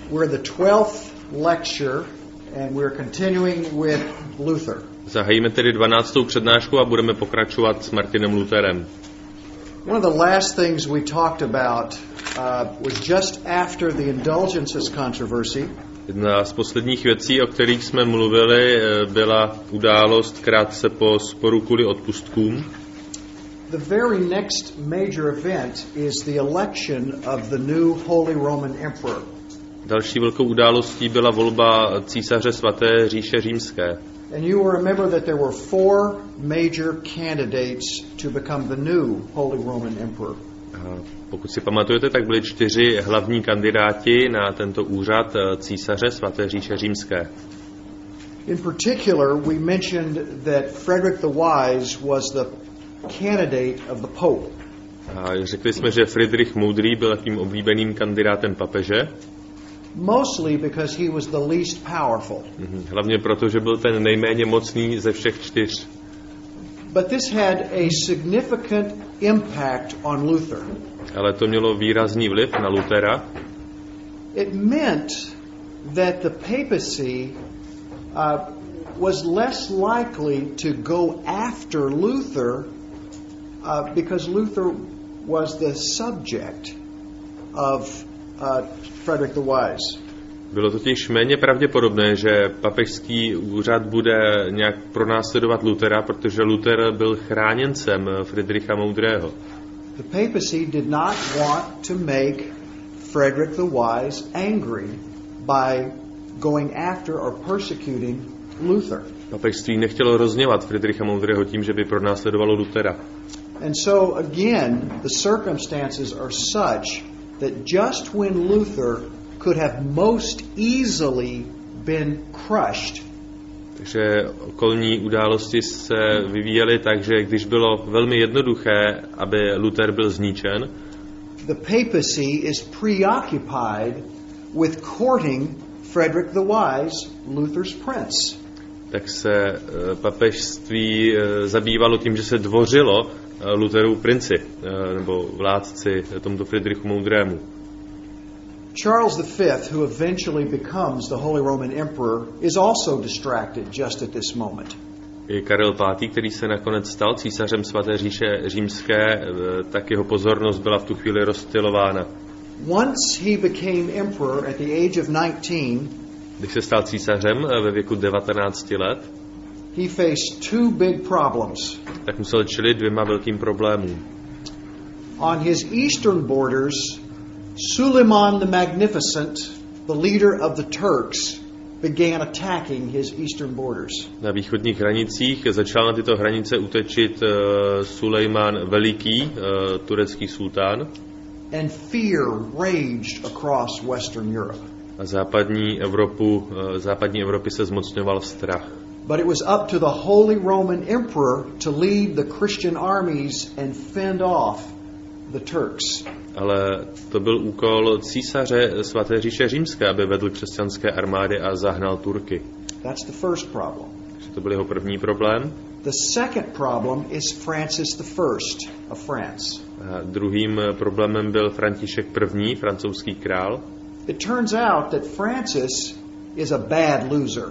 We're in the 12th lecture and we're continuing with Luther. Zahájíme tedy 12. přednášku a budeme pokračovat s Martinem Lutherem. One of the last things we talked about was just after the indulgences controversy. Jedna z posledních věcí, o kterých jsme mluvili, byla událost krátce po sporu kvůli odpustkům. The very next major event is the election of the new Holy Roman Emperor. Další velkou událostí byla volba císaře svaté říše římské. And you will remember that there were 4 major candidates to become the new Holy Roman Emperor. A pokud si pamatujete, tak byli 4 hlavní kandidáti na tento úřad císaře svaté říše římské. In particular, we mentioned that Frederick the Wise was the candidate of the Pope. A řekli jsme, že Friedrich Moudrý byl tím oblíbeným kandidátem papeže. Mostly because he was the least powerful. Hlavně proto, že byl ten nejméně mocný ze všech 4. But this had a significant impact on Luther. Ale to mělo výrazný vliv na Luthera. It meant that the papacy was less likely to go after Luther because Luther was the subject of Frederick the Wise. Bylo totiž méně pravděpodobné, že papežský úřad bude nějak pronásledovat Luthera, protože Luther byl chráněncem Friedricha Moudrého. The papacy did not want to make Frederick the Wise angry by going after or persecuting Luther. Papežství nechtělo rozněvat Friedricha Moudrého tím, že by pronásledovalo Luthera. And so again, the circumstances are such that just when Luther could have most easily been crushed, takže okolní události se vyvíjely tak, že když bylo velmi jednoduché, aby Luther byl zničen, the papacy is preoccupied with courting Frederick the Wise, Luther's prince. Tak se papežství zabývalo tím, že se dvořilo Lutherův princi, nebo vládci tomuto Friedrichu Moudrému. Charles V, who eventually becomes the Holy Roman Emperor, is also distracted just at this moment. I Karel V, který se nakonec stal císařem svaté říše římské, tak jeho pozornost byla v tu chvíli rozptylována. Once he became emperor at the age of 19, když se stal císařem ve věku 19 let, he faced 2 big problems. Tak musel čelit 2 velkým problémům. On his eastern borders, Suleiman the Magnificent, the leader of the Turks, began attacking his eastern borders. Na východních hranicích začal na tyto hranice útočit Sulejman Veliký, turecký sultán. And fear raged across Western Europe. A západní Evropy se zmocňoval strach. But it was up to the Holy Roman Emperor to lead the Christian armies and fend off the Turks. Ale to byl úkol císaře svaté říše římské, aby vedl křesťanské armády a zahnal Turky. That's the first problem. Takže to byl jeho první problém. The second problem is Francis I of France. A druhým problémem byl František I, francouzský král. It turns out that Francis is a bad loser.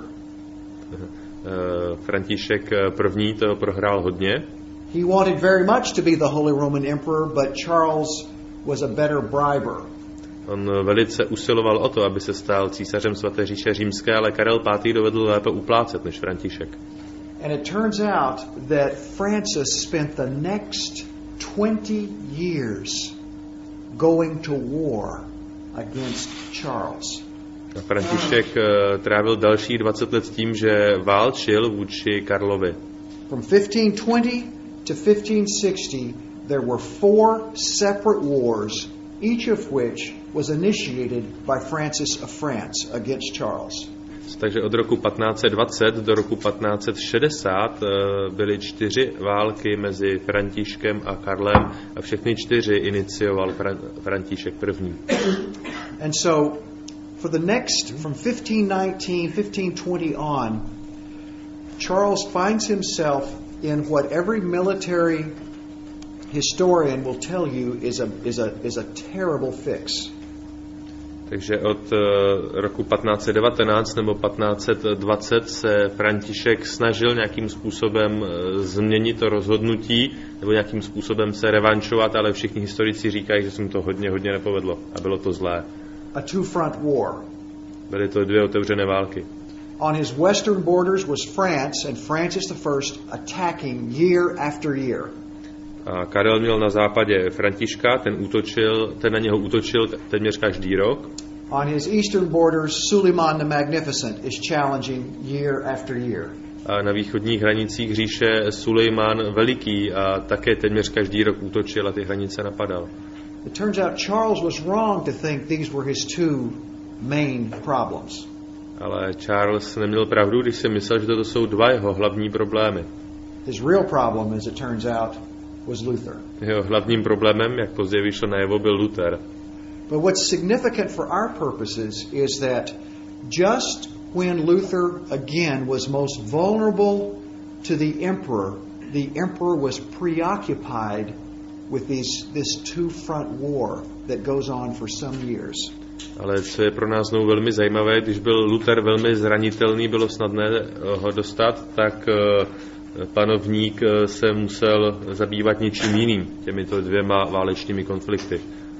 František I to prohrál hodně. He wanted very much to be the Holy Roman Emperor, but Charles was a better briber. On velice usiloval o to, aby se stal císařem svaté říše římské, ale Karel V dovedl lépe uplácet než František. And it turns out that Francis spent the next 20 years going to war against Charles. A František trávil další 20 let tím, že válčil vůči Karlovi. From 1520 to 1560 there were 4 separate wars, each of which was initiated by Francis of France against Charles. Takže od roku 1520 do roku 1560 byly 4 války mezi Františkem a Karlem a všechny 4 inicioval František I. And so for the next, from 1519, 1520 on, Charles finds himself in what every military historian will tell you is a terrible fix. Takže od roku 1519 nebo 1520 se František snažil nějakým způsobem změnit to rozhodnutí nebo nějakým způsobem se revanšovat, ale všichni historici říkají, že se mu to hodně nepovedlo a bylo to zlé. A two-front war. Byly to dvě otevřené války. On his western borders was France and Francis I attacking year after year. A Karel měl na západě Františka, ten na něho útočil téměř každý rok. On his eastern borders, Suleiman the Magnificent is challenging year after year. A na východních hranicích říše Sulejmán Veliký a také téměř každý rok útočil a ty hranice napadal. It turns out Charles was wrong to think these were his two main problems. Ale Charles neměl pravdu, když si myslel, že toto jsou dva jeho hlavní problémy. His real problem, as it turns out, was Luther. Jeho hlavním problémem, jak později vyšlo najevo, byl Luther. But what's significant for our purposes is that just when Luther again was most vulnerable to the emperor was preoccupied with this two-front war that goes on for some years. Ale co je pro nás znovu velmi zajímavé, když byl Luther velmi zranitelný, bylo snadné ho dostat, tak panovník se musel zabývat něčím jiným, těmito dvěma válečnými konflikty.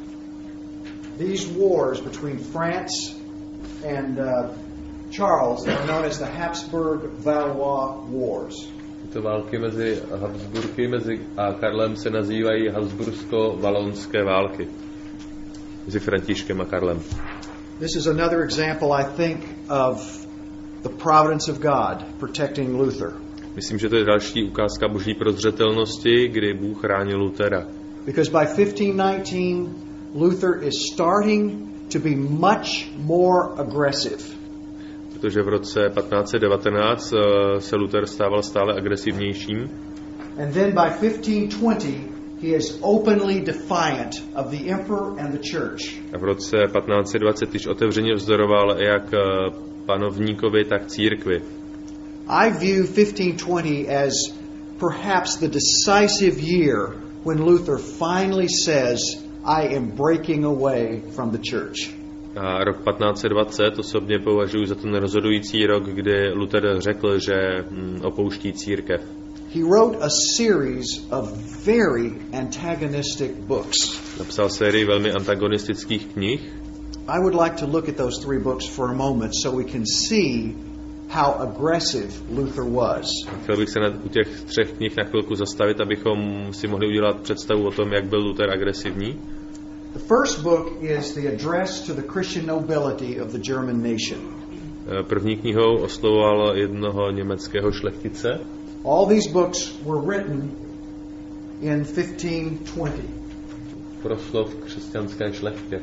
These wars between France and Charles are known as the Habsburg-Valois Wars. Tyto války mezi Habsburky a Karlem se nazývají Habsbursko-valonské války. Mezi Františkem a Karlem. This is another example, I think, of the providence of God protecting Luther. Myslím, že to je další ukázka boží prozřetelnosti, kdy Bůh chránil Luthera. Because by 1519 Luther is starting to be much more aggressive. Protože v roce 1519 se Luther stával stále agresivnějším. And then by 1520 he is openly defiant of the emperor and the church. A v roce 1520 již otevřeně vzdoroval jak panovníkovi, tak církvi. I view 1520 as perhaps the decisive year when Luther finally says, I am breaking away from the church. A rok 1520 osobně považuji za ten rozhodující rok, kdy Luther řekl, že opouští církev. He wrote a series of very antagonistic books. Napsal sérii velmi antagonistických knih. I would like to look at those three books for a moment so we can see how aggressive Luther was. Chtěl bych se u těch třech knih na chvilku zastavit, abychom si mohli udělat představu o tom, jak byl Luther agresivní. The first book is the address to the Christian nobility of the German nation. První knihou oslovoval jednoho německého šlechtice. All these books were written in 1520. Proslov křesťanské šlechtě.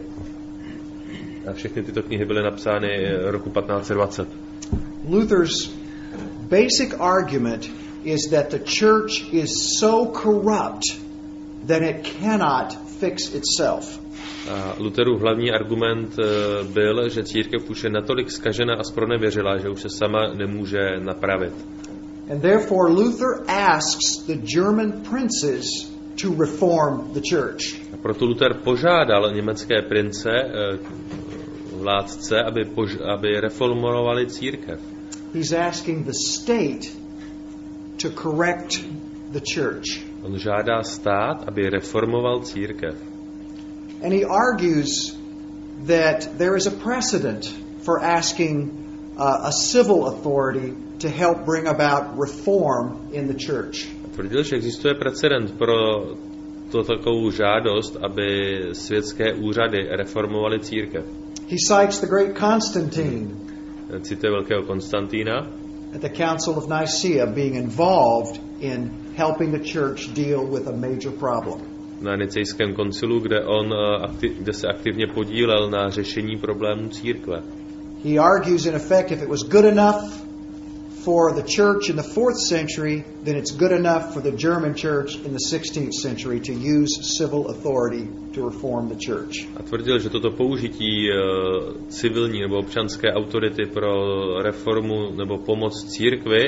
A všechny tyto knihy byly napsány roku 1520. Luther's basic argument is that the church is so corrupt that it cannot fix itself. A Lutherův hlavní argument byl, že církev už je natolik zkažená a zpronevěřilá, že už se sama nemůže napravit. And therefore Luther asks the German princes to reform the church. A proto Luther požádal německé prince, vládce, aby reformovali církev. He's asking the state to correct the church. On žádá stát, aby reformoval církev. And he argues that there is a precedent for asking a civil authority to help bring about reform in the church. Tvrdil, že existuje precedent pro takovou žádost, aby světské úřady reformovaly církev. He cites the great Constantine. Cituje velkého Konstantína. At the Council of Nicaea being involved in helping the church deal with a major problem. Na Nicejském koncilu, kde se aktivně podílel na řešení problémů církve. He argues in effect if it was good enough for the church in the 4th century, then it's good enough for the German church in the 16th century to use civil authority to reform the church. A tvrdil, že toto použití civilní nebo občanské autority pro reformu nebo pomoc církvi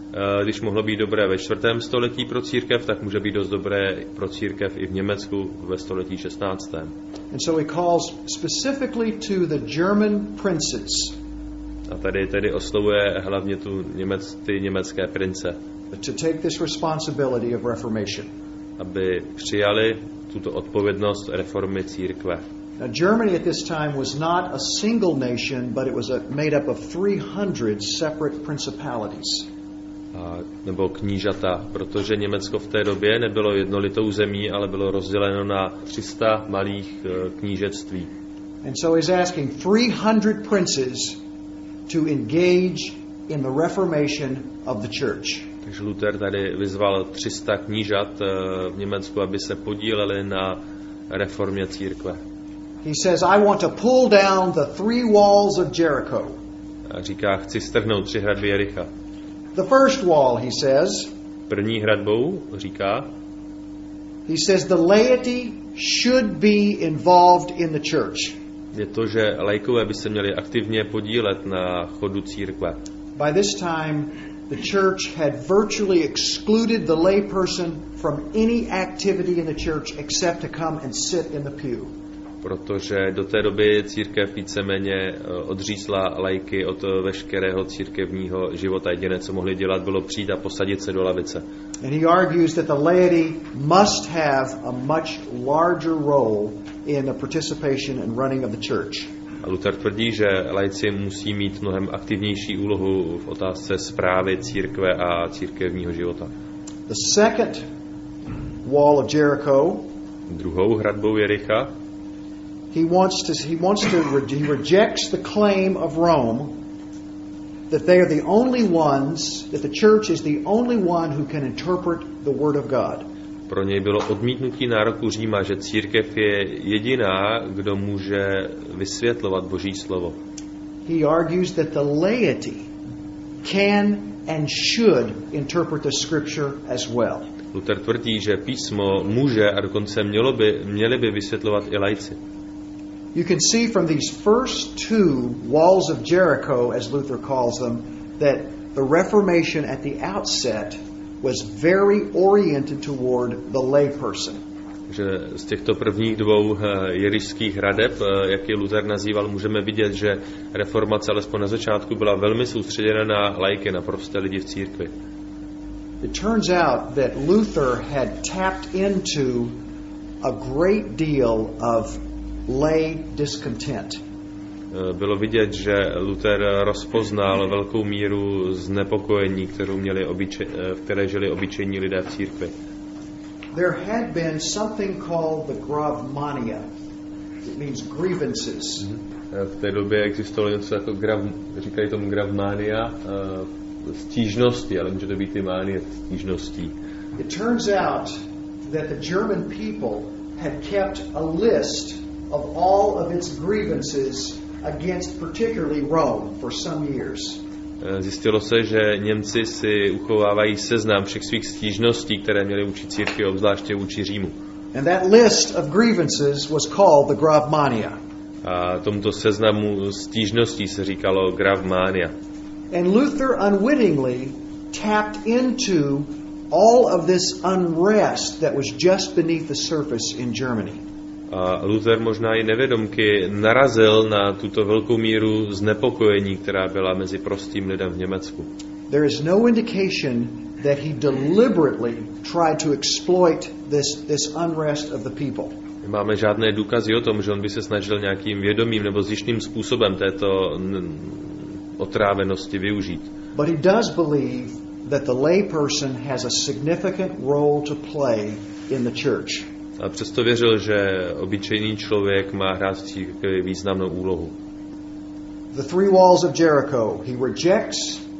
Když mohlo být dobré ve 4. století pro církev, tak může být dost dobré pro církev i v Německu ve století 16. And so he calls specifically to the German princes. A tady tedy oslovuje hlavně ty německé prince, To take this responsibility of Reformation. aby přijali tuto odpovědnost reformy církve. Now, Germany at this time was not a single nation, but it was made up of 300 separate principalities. Nebo knížata, protože Německo v té době nebylo jednolitou zemí, ale bylo rozděleno na 300 malých knížectví. And so he's asking 300 princes to engage in the reformation of the church. Takže Luther tady vyzval 300 knížat v Německu, aby se podíleli na reformě církve. He says, I want to pull down the 3 walls of Jericho. A říká, chci strhnout 3 hradby Jericha. The first wall, he says, První hradbou, říká, he says the laity should be involved in the church. je to, že laikové by se měli aktivně podílet na chodu církve. By this time, the church had virtually excluded the layperson from any activity in the church except to come and sit in the pew. Protože do té doby církev víceméně odřízla laiky od veškerého církevního života. Jediné, co mohli dělat, bylo přijít a posadit se do lavice. And he argues that the laity must have a much larger role in the participation and running of the church. A Luther tvrdí, že laici musí mít mnohem aktivnější úlohu v otázce správy církve a církevního života. The second wall of Jericho, Druhou hradbou Jericha, he rejects the claim of Rome that they are the only ones, that the church is the only one who can interpret the Word of God. pro něj bylo odmítnutí nároku Říma, že církev je jediná, kdo může vysvětlovat Boží slovo. He argues that the laity can and should interpret the Scripture as well. Luther tvrdí, že písmo může a dokonce měli by vysvětlovat i laici. You can see from these first 2 walls of Jericho, as Luther calls them, that the Reformation at the outset was very oriented toward the layperson. Že z těchto prvních 2 jerišských hradeb, jak je Luther nazýval, můžeme vidět, že reformace alespoň na začátku byla velmi soustředěna na laiky, na prosté lidi v církvi. It turns out that Luther had tapped into a great deal of lay discontent. Bylo vidět, že Luther rozpoznal velkou míru znepokojení, v které žili obyčejní lidé v církvi. There had been something called the Gravmania. It means grievances. V té době existovalo něco jako říkají tomu Gravmania, stížnosti, ale může to být i mánie stížností. It turns out that the German people had kept a list of all of its grievances against particularly Rome for some years. Zjistilo se, že Němci si uchovávají seznam všech svých stížností, které měli vůči církvi, obzvláště vůči Římu. And that list of grievances was called the Gravmania. A tomuto seznamu stížností se říkalo Gravmania. And Luther unwittingly tapped into all of this unrest that was just beneath the surface in Germany. A Luther možná i nevědomky narazil na tuto velkou míru znepokojení, která byla mezi prostým lidem v Německu. There is no indication that he deliberately tried to exploit this unrest of the people. Nemáme žádné důkazy o tom, že on by se snažil nějakým vědomým nebo zjištným způsobem této otrávenosti využít. But he does believe that the layperson has a significant role to play in the church. A přesto věřil, že obyčejný člověk má hrát v církvi významnou úlohu. The 3 walls of Jericho. He rejects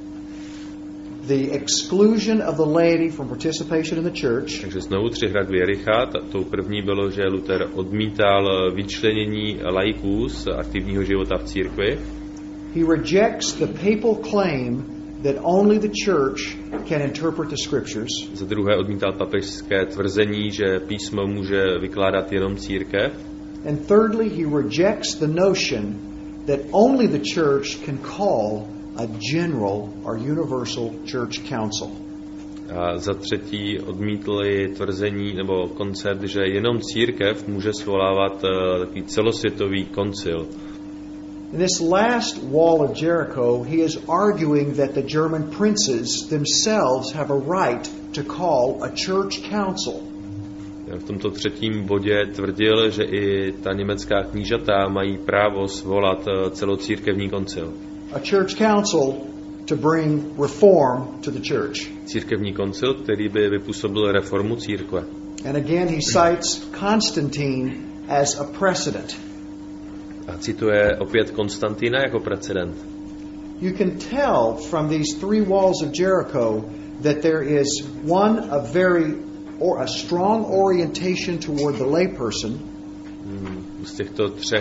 the exclusion of the laity from participation in the church. Takže znovu 3 hradby Jericha. Tou první bylo, že Luther odmítal vyčlenění laiků z aktivního života v církvi. He rejects the papal claim that only the church can interpret the scriptures. Za druhé odmítal papežské tvrzení, že písmo může vykládat jenom církev. And thirdly, he rejects the notion that only the church can call a general or universal church council. A za třetí odmítli tvrzení nebo koncept, že jenom církev může svolávat takový celosvětový koncil. In this last wall of Jericho, he is arguing that the German princes themselves have a right to call a church council. V tomto třetím bodě tvrdil, že i ta německá knížata mají právo svolat celocírkevní koncil. A church council to bring reform to the church. Církevní koncil, který by vypůsobil reformu církve. And again he cites Constantine as a precedent. A cituje opět Konstantina jako precedent. You can tell from these three walls of Jericho that there is a strong orientation toward the layperson. Z těchto třech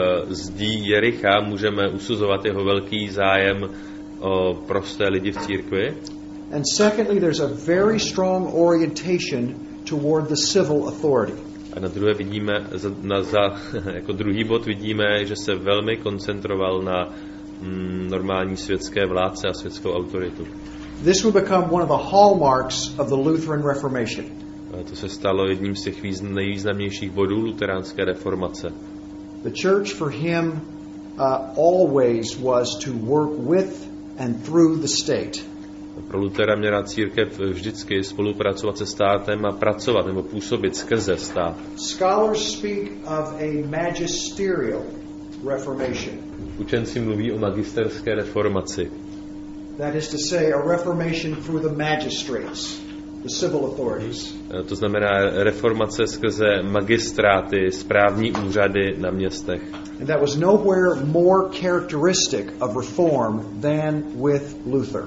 zdí Jericha můžeme usuzovat jeho velký zájem o prosté lidi v církvi. And secondly, there's a very strong orientation toward the civil authority. A na druhé vidíme, jako druhý bod vidíme, že se velmi koncentroval na normální světské vládce a světskou autoritu. This would become one of the hallmarks of the Lutheran Reformation. A to se stalo jedním z těch nejvýznamnějších bodů luteránské reformace. The church for him always was to work with and through the state. Pro Lutera měla církev vždycky spolupracovat se státem a pracovat nebo působit skrze stát. Scholars speak of a magisterial reformation. Učenci mluví o magisterské reformaci. That is to say, a reformation through the magistrates, the civil authorities. To znamená reformace skrze magistráty, správní úřady na městech. And that was nowhere more characteristic of reform than with Luther.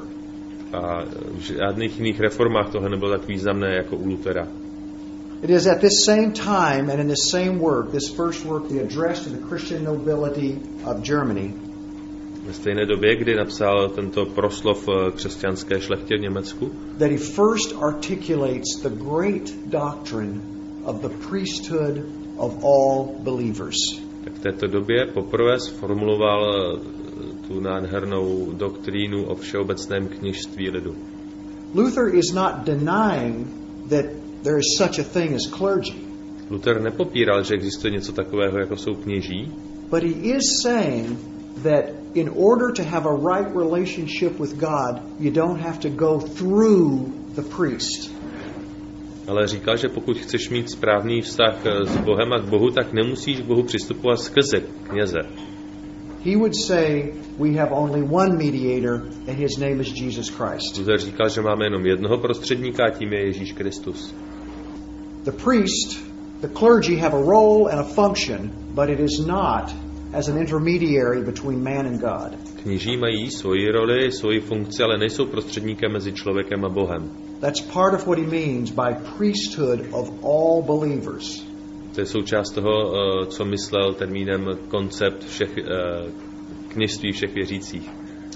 A v žádných jiných reformách tohle nebylo tak významné jako u Lutera. It is at this same time and in this same work, this first work, the address to the Christian nobility of Germany. Ve stejné době, kdy napsal tento proslov křesťanské šlechtě v Německu, that he first articulates the great doctrine of the priesthood of all believers. Tak v této době poprvé sformuloval tu nádhernou doktrínu o všeobecném kněžství lidu. Luther is not denying that there is such a thing as clergy. Luther nepopíral, že existuje něco takového, jako jsou kněží, but he is saying that in order to have a right relationship with God, you don't have to go through the priest. Ale říkal, že pokud chceš mít správný vztah s Bohem a k Bohu, tak nemusíš k Bohu přistupovat skrze kněze. He would say we have only one mediator and his name is Jesus Christ. Luther říkal, že máme jenom jednoho prostředníka a tím je Ježíš Kristus. The priest, the clergy have a role and a function, but it is not as an intermediary between man and God. Kněží mají svoji roli, svoji funkci, ale nejsou prostředníkem mezi člověkem a Bohem. That's part of what he means by priesthood of all believers. To je součást toho, co myslel termínem koncept kněžství všech věřících.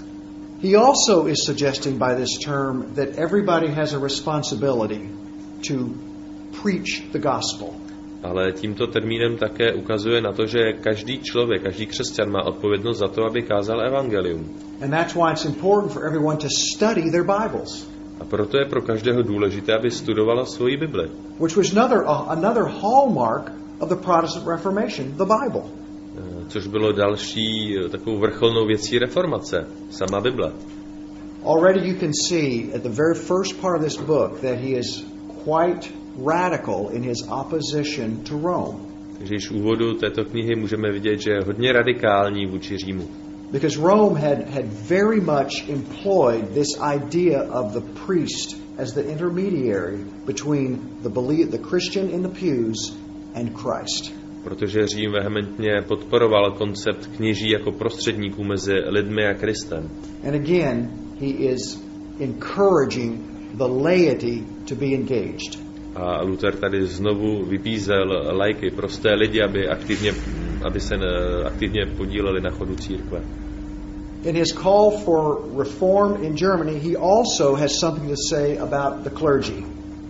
He also is suggesting by this term that everybody has a responsibility to preach the gospel. Ale tímto termínem také ukazuje na to, že každý člověk, každý křesťan má odpovědnost za to, aby kázal evangelium. And that's why it's important for everyone to study their Bibles. A proto je pro každého důležité, aby studovala svoji Bibli. Which was another hallmark of the Protestant Reformation, the Bible. Což bylo další takovou vrcholnou věcí reformace, sama Bible. Already you can see at the very first part of this book that he is quite radical in his opposition to Rome. Takže již v úvodu této knihy můžeme vidět, že je hodně radikální vůči Římu. Because Rome had very much employed this idea of the priest as the intermediary between the Christian in the pews and Christ. Protože Řím vehementně podporoval koncept kněží jako prostředníků mezi lidmi a Kristem. And again, he is encouraging the laity to be engaged. A Luther tady znovu vybízel laiky, prosté lidi, aby se aktivně podíleli na chodu církve. In his call for reform in Germany, he also has something to say about the clergy.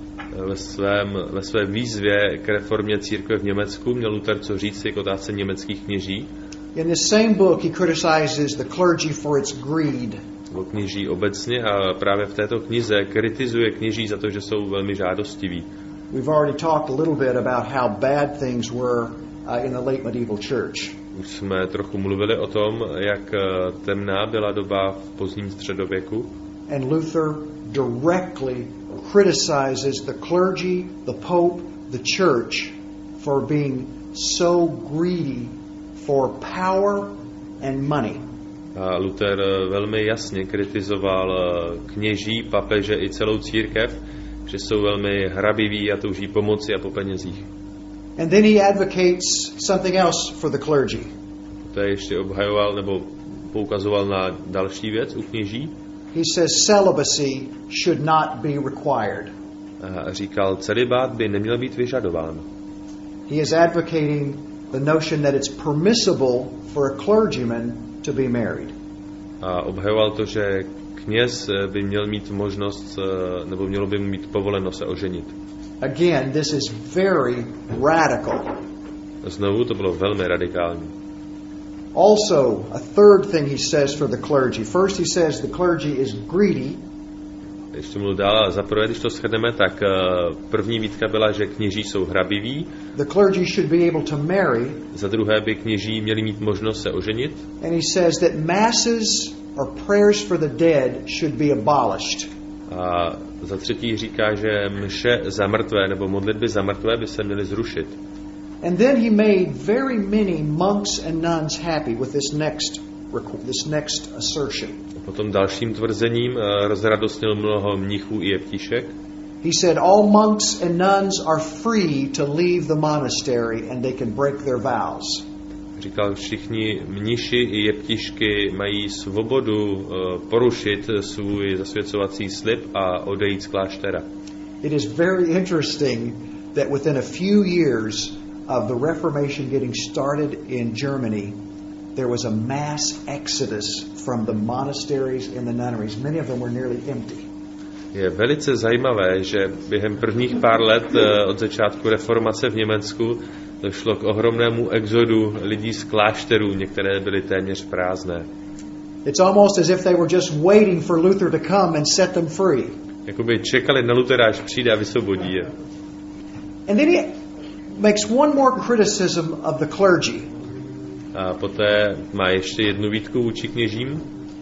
Ve své výzvě k reformě církve v Německu měl Luther co říct k otázce německých kněží. In this same book, he criticizes the clergy for its greed. nebo kněží obecně, a právě v této knize kritizuje kněží za to, že jsou velmi žádostiví. We've already talked a little bit about how bad things were in the late medieval church. Už jsme trochu mluvili o tom, jak temná byla doba v pozdním středověku. And Luther directly criticizes the clergy, the pope, the church for being so greedy for power and money. A Luther velmi jasně kritizoval kněží, papeže i celou církev, že jsou velmi hrabiví a touží pomoci a po penězích. And then he advocates something else for the clergy. Poté ještě obhajoval nebo poukazoval na další věc u kněží. He says celibacy should not be required. A říkal, celibát by neměl být vyžadován. He is advocating the notion that it's permissible for a clergyman to be married. A obhajoval to, že kněz by měl mít možnost, nebo mělo by mu mít povoleno se oženit. Again, this is very radical. Znovu to bylo velmi radikální. Also, a third thing he says for the clergy. First he says the clergy is greedy. Ještě mluvil dál, za prvé, když to shrneme, tak první výtka byla, že kněží jsou hrabiví. The clergy should be able to marry. Za druhé by kněží měli mít možnost se oženit. And he says that masses or prayers for the dead should be abolished. A za třetí říká, že mše za mrtvé nebo modlitby za mrtvé by se měly zrušit. And then he made very many monks and nuns happy with this next assertion. Potom dalším tvrzením rozradostnil mnoho mnichů i jeptišek. He said all monks and nuns are free to leave the monastery and they can break their vows. Říkal, všichni mniši i jeptišky mají svobodu porušit svůj zasvěcovací slib a odejít z kláštera. It is very interesting that within a few years of the Reformation getting started in Germany, there was a mass exodus from the monasteries and the nunneries. Many of them were nearly empty. Je velice zajímavé, že během prvních pár let od začátku reformace v Německu došlo k ohromnému exodu lidí z klášterů, některé byly téměř prázdné. It's almost as if they were just waiting for Luther to come and set them free. Jakoby čekali na Luthera, až přijde a vysvobodí je. And then he makes one more criticism of the clergy. A poté má ještě jednu výtku vůči kněžím.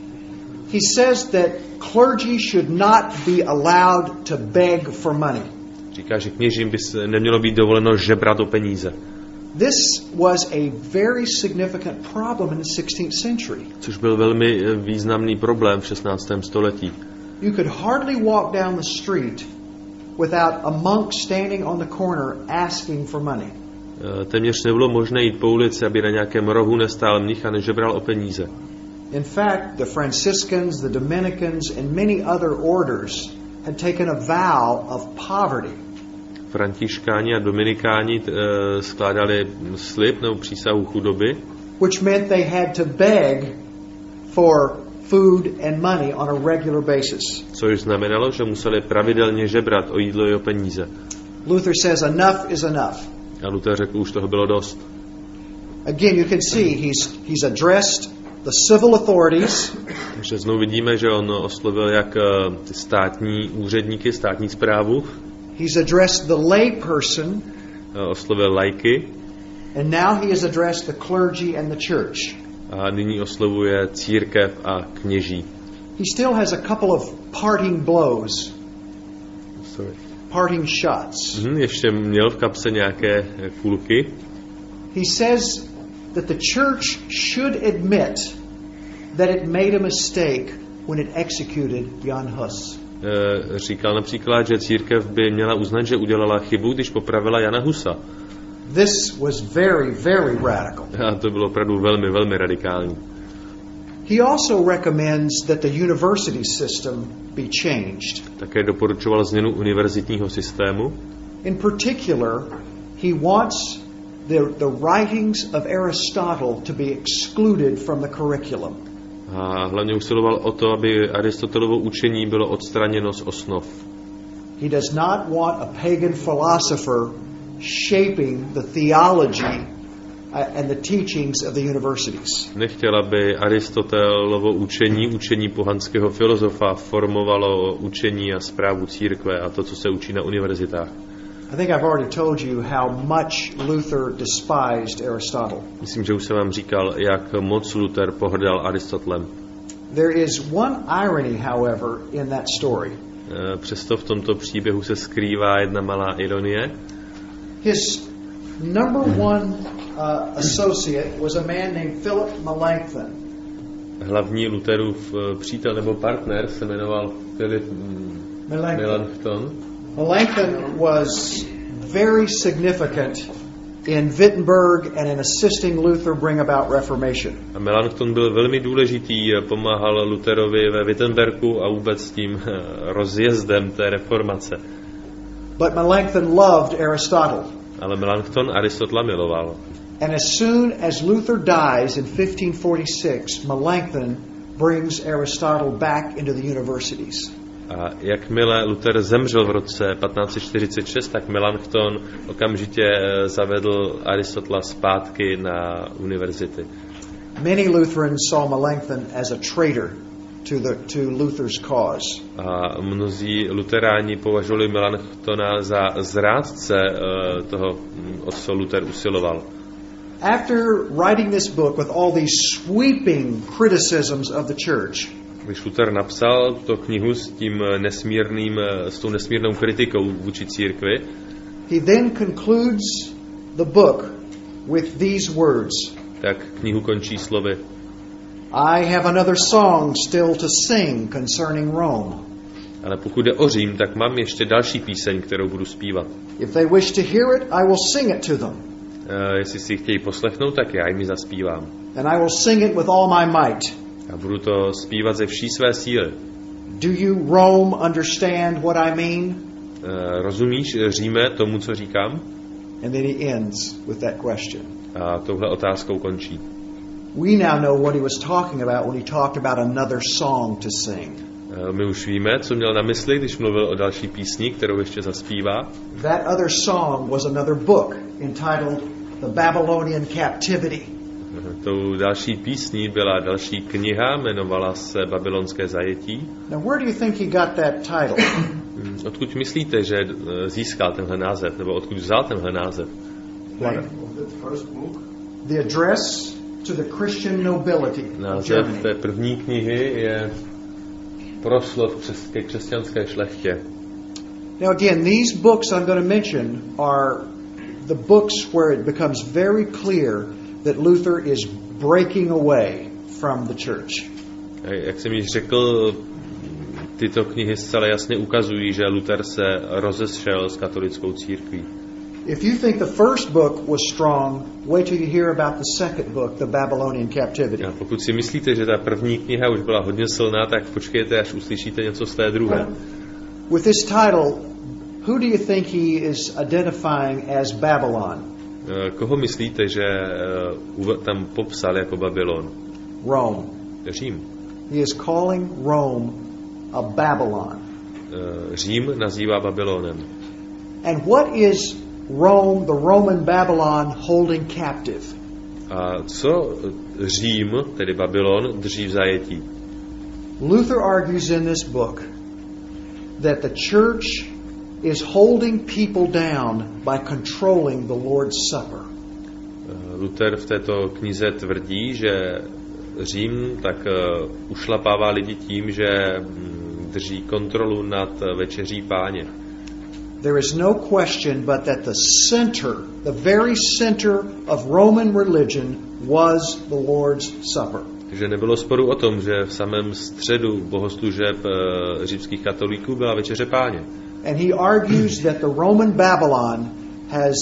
He says that clergy should not be allowed to beg for money. Říká, že kněžím by nemělo být dovoleno žebrat o peníze. This was a very significant problem in the 16th century. Což byl velmi významný problém v 16. století. You could hardly walk down the street without a monk standing on the corner asking for money. Téměř nebylo možné jít po ulici, aby na nějakém rohu nestál mnich a nežebral o peníze. In fact, the Franciscans, the Dominicans, and many other orders had taken a vow of poverty. Františkáni a dominikáni skládali slib nebo přísahu chudoby, which meant they had to beg for food and money on a regular basis. Což znamenalo, že museli pravidelně žebrat o jídlo i o peníze. Luther says enough is enough. A Luther řekl, už toho bylo dost. Again, you can see he's addressed the civil authorities. Takže znovu vidíme, že on oslovil jak ty státní úředníky, státní správu. He's addressed the lay person. Oslovil laiky. And now he has addressed the clergy and the church. A nyní oslovuje církev a kněží. He still has a couple of parting blows. Parting shots. Ještě měl v kapse nějaké kulky. He says that the church should admit that it made a mistake when it executed Jan Hus. Říkal například, že církev by měla uznat, že udělala chybu, když popravila Jana Husa. This was very, very radical. A to bylo opravdu velmi, velmi radikální. He also recommends that the university system be changed. Také doporučoval změnu univerzitního systému. In particular, he wants the writings of Aristotle to be excluded from the curriculum. A hlavně usiloval o to, aby Aristotelovo učení bylo odstraněno z osnov. He does not want a pagan philosopher shaping the theology and the teachings of the universities. Nechtěl, aby Aristotelovo učení pohanského filozofa formovalo učení a správu církve a to, co se učí na univerzitách. I think I've already told you how much Luther despised Aristotle. Myslím, že už jsem vám říkal, jak moc Luther pohrdal Aristotlem. There is one irony, however, in that story. Přesto v tomto příběhu se skrývá jedna malá ironie. His number one associate was a man named Philip Melanchthon. Hlavní Lutherův přítel nebo partner se jmenoval Philip Melanchthon. Melanchthon was very significant in Wittenberg and in assisting Luther bring about Reformation. A Melanchthon byl velmi důležitý, pomáhal Lutherovi ve Wittenbergu a vůbec tím rozjezdem té reformace. But Melanchthon loved Aristotle. Ale Melanchthon Aristotela miloval. And as soon as Luther dies in 1546, Melanchthon brings Aristotle back into the universities. A jakmile Luther zemřel v roce 1546, tak Melanchthon okamžitě zavedl Aristotela zpátky na univerzity. Many Lutherans saw Melanchthon as a traitor to Luther's cause. A mnozí luteráni považovali Melanchtona za zrádce toho, o co Luther usiloval. After writing this book with all these sweeping criticisms of the church, když Luther napsal tu knihu s tou nesmírnou kritikou vůči církvi, he then concludes the book with these words. Tak knihu končí slovy: I have another song still to sing concerning Rome. Ale pokud jde o Řím, tak mám ještě další píseň, kterou budu zpívat. If they wish to hear it, I will sing it to them. Jestli si chtějí poslechnout, tak já jim ji zaspívám. And I will sing it with all my might. A budu to zpívat ze vší své síly. Do you, Rome, understand what I mean? Rozumíš, Říme, tomu, co říkám? And then he ends with that question. A touhle otázkou končí. We now know what he was talking about when he talked about another song to sing. My už víme, co měl na mysli, když mluvil o další písni, kterou ještě zaspívá. That other song was another book entitled The Babylonian Captivity. Tou další písní byla další kniha, jmenovala se Babylonské zajetí. Now where do you think he got that title? Odkud myslíte, že získal tenhle název, nebo odkud vzal tenhle název? The address to the Christian nobility of Název Germany. té první knihy je proslov ke křesťanské šlechtě. Now again, these books I'm going to mention are the books where it becomes very clear that Luther is breaking away from the church. Jak jsem již řekl, tyto knihy zcela jasně ukazují, že Luther se rozešel s katolickou církví. If you think the first book was strong, wait till you hear about the second book, the Babylonian Captivity. A pokud si myslíte, že ta první kniha už byla hodně silná, tak počkejte, až uslyšíte něco z té druhé. With this title, who do you think he is identifying as Babylon? Koho myslíte, že tam popsal jako Babylon? Rome. Řím. He is calling Rome a Babylon. Řím nazývá Babylonem. And what is Rome, the Roman Babylon, holding captive? A co Řím, tedy Babylon, drží v zajetí? Luther argues in this book that the church is holding people down by controlling the Lord's Supper. Luther v této knize tvrdí, že Řím tak ušlapává lidi tím, že drží kontrolu nad večeří Páně. There is no question but that the center, the very center of Roman religion was the Lord's Supper. Takže nebylo sporu o tom, že v samém středu bohoslužeb římských katolíků byla večeře Páně. And he argues that the Roman Babylon has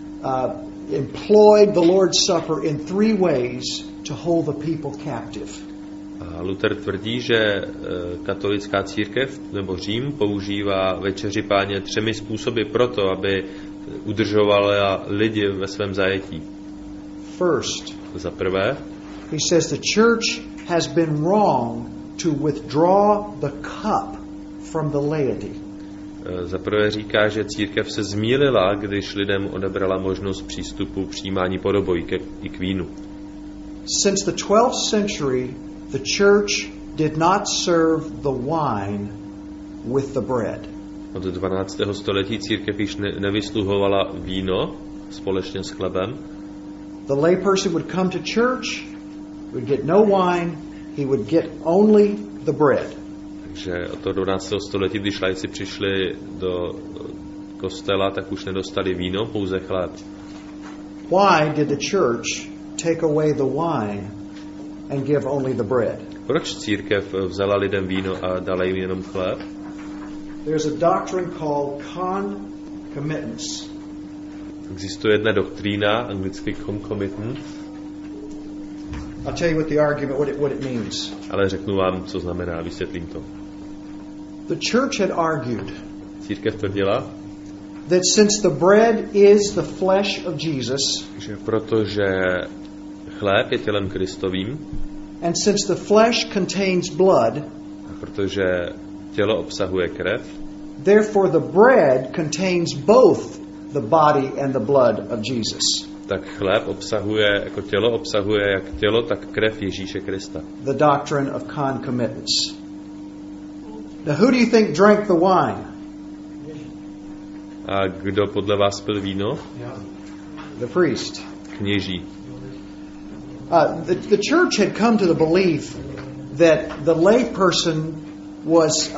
employed the Lord's Supper in three ways to hold the people captive. A Luther tvrdí, že katolická církev nebo Řím používá večeři Páně třemi způsoby proto, aby udržovala lidi ve svém zajetí. First, za prvé, he says the church has been wrong to withdraw the cup from the laity. Za prvé říká, že církev se zmýlila, když lidem odebrala možnost přístupu přijímání podobojí i k vínu. Since the 12th century, the church did not serve the wine with the bread. Od 12. století církev již nevysluhovala víno společně s chlebem. The layperson would come to church, would get no wine, he would get only the bread. Takže od toho 12. století, když laici přišli do kostela, tak už nedostali víno, pouze chléb. Why did the church take away the wine and give only the bread? Proč církev vzala lidem víno a dala jim jenom chléb? There's a doctrine called concomitance. Existuje jedna doktrína, anglicky concomitance. I'll tell you what the argument, what it means. Ale řeknu vám, co znamená, vysvětlím to. The church had argued Církev tvrdila, that since the bread is the flesh of Jesus, že protože chléb je tělem Kristovým, and since the flesh contains blood, a protože tělo obsahuje krev, therefore the bread contains both the body and the blood of Jesus. tak chléb obsahuje, jako tělo obsahuje jak tělo, tak krev Ježíše Krista. The doctrine of concomitance. Now who do you think drank the wine? A kdo podle vás pil víno? The priest. Kněží. The church had come to the belief that the lay person was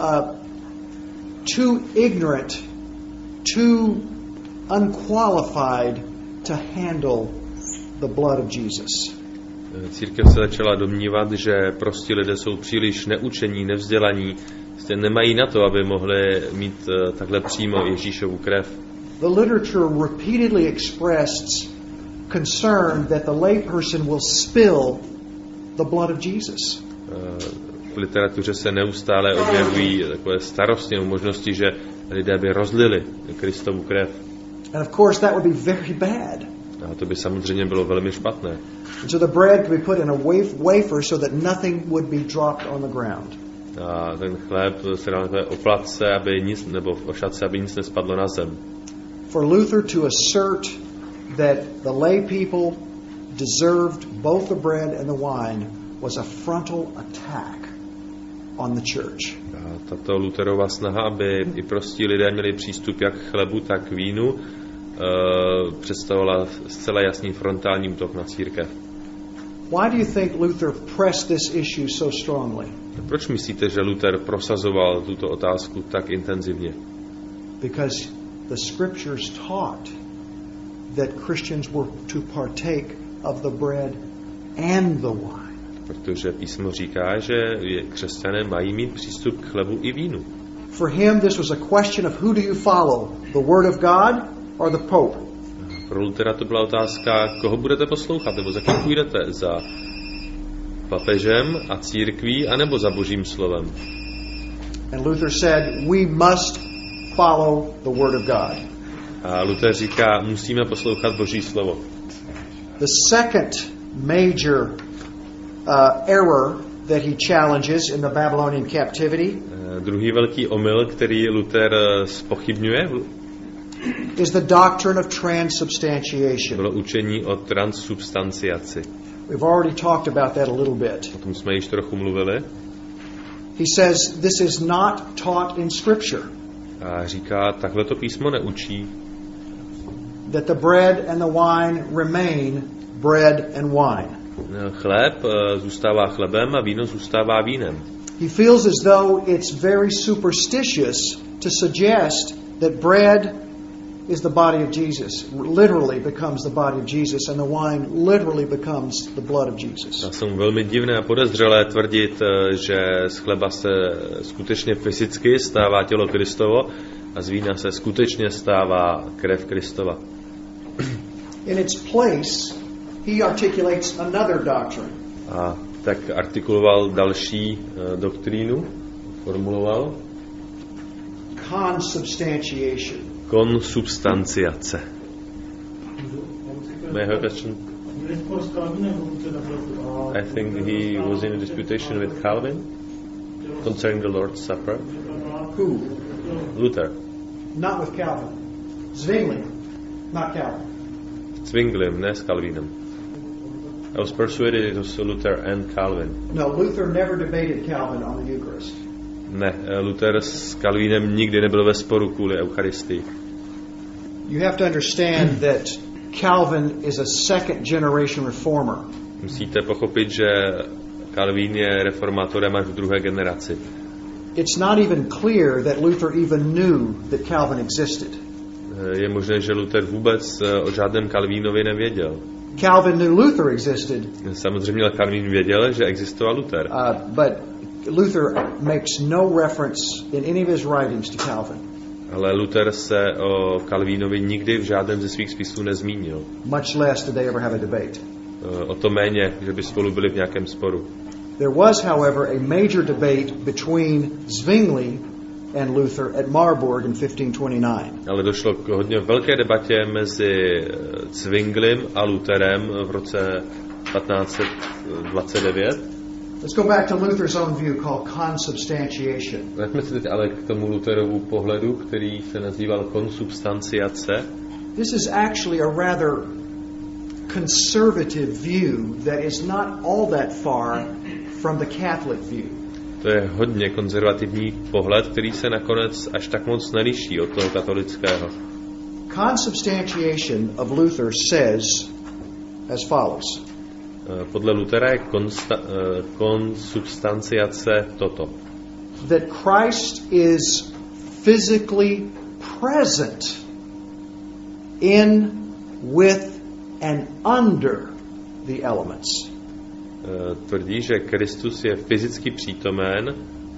too ignorant, too unqualified to handle the blood of Jesus. Církev se začala domnívat, že prostě lidé jsou příliš neučení, nevzdělaní, nemají na to, aby mohli mít takhle přímo Ježíšovu krev. The literature repeatedly expressed concern that the lay person will spill the blood of Jesus. V literatuře se neustále objevují takové starosti nebo možnosti, že lidé by rozlili Kristovu krev. And of course that would be very bad. A to by samozřejmě bylo velmi špatné. And so the bread could be put in a wafer so that nothing would be dropped on the ground. A ten chléb se dal takové oplatce, aby nic, nebo v ošatce, aby nic nespadlo na zem. For Luther to assert that the lay people deserved both the bread and the wine was a frontal attack on the church. A tato Lutherova snaha, aby i prostí lidé měli přístup jak k chlebu, tak k vínu, představovala zcela jasný frontální útok na církev. Why do you think Luther pressed this issue so strongly? Proč myslíte, že Luther prosazoval tuto otázku tak intenzivně? Because the scriptures taught that Christians were to partake of the bread and the wine. Protože písmo říká, že křesťané mají mít přístup k chlebu i vínu. For him this was a question of who do you follow, the word of God or the Pope? Pro Luthera to byla otázka, koho budete poslouchat, nebo za kým půjdete, za papežem a církví, anebo za Božím slovem. And Luther said, we must follow the word of God. A Luther říká, musíme poslouchat Boží slovo. The second major error that he challenges in the Babylonian captivity Druhý velký omyl, který Luther zpochybňuje, is the doctrine of transubstantiation. bylo učení o transsubstanciaci. We've already talked about that a little bit. O tom jsme již trochu mluvili. He says this is not taught in Scripture. A říká, takhle to písmo neučí. That the bread and the wine remain bread and wine. Chléb zůstává chlebem a víno zůstává vínem. He feels as though it's very superstitious to suggest that bread is the body of Jesus. Literally becomes the body of Jesus and the wine literally becomes the blood of Jesus. Já jsem velmi divné a podezřelé tvrdit, že z chleba se skutečně fyzicky stává tělo Kristovo a z vína se skutečně stává krev Kristova. In its place, he articulates another doctrine. A tak artikuloval další doktrínu, formuloval Consubstantiation. Konsubstanciace. May I have a question? I think he was in a disputation with Calvin concerning the Lord's Supper. Who? Luther. Not with Calvin. Zwingli, not Calvin. Zwinglem, ne s Calvinem. I was persuaded it was Luther and Calvin. No, Luther never debated Calvin on the Eucharist. Ne, Luther s Calvinem nikdy nebyl ve sporu kvůli Eucharistii. You have to understand that Calvin is a second generation reformer. Musíte pochopit, že Calvin je reformátorem až v druhé generaci. It's not even clear that Luther even knew that Calvin existed. Je možné, že Luther vůbec o žádném Calvinovi nevěděl. Calvin knew Luther existed. Samozřejmě Calvin věděl, že existoval Luther. But Luther makes no reference in any of his writings to Calvin. Ale Luther se o Calvinovi nikdy v žádném ze svých spisů nezmínil. Much less did they ever have a debate. O to méně, že by spolu byli v nějakém sporu. There was, however, a major debate between Zwingli and Luther at Marburg in 1529. Ale došlo k hodně velké debatě mezi Zwinglim a Lutherem v roce 1529. Let's go back to Luther's own view called consubstantiation. Vraťme se teď ale k tomu Lutherovu pohledu, který se nazýval konsubstanciace. This is actually a rather conservative view that is not all that far from the Catholic view. To je hodně konzervativní pohled, který se nakonec až tak moc neliší od toho katolického. Consubstantiation of Luther says as follows. Podle Luthera je konsubstanciace toto. That Christ is physically present in, with, and under the elements. Tvrdí, že Kristus je fyzicky přítomen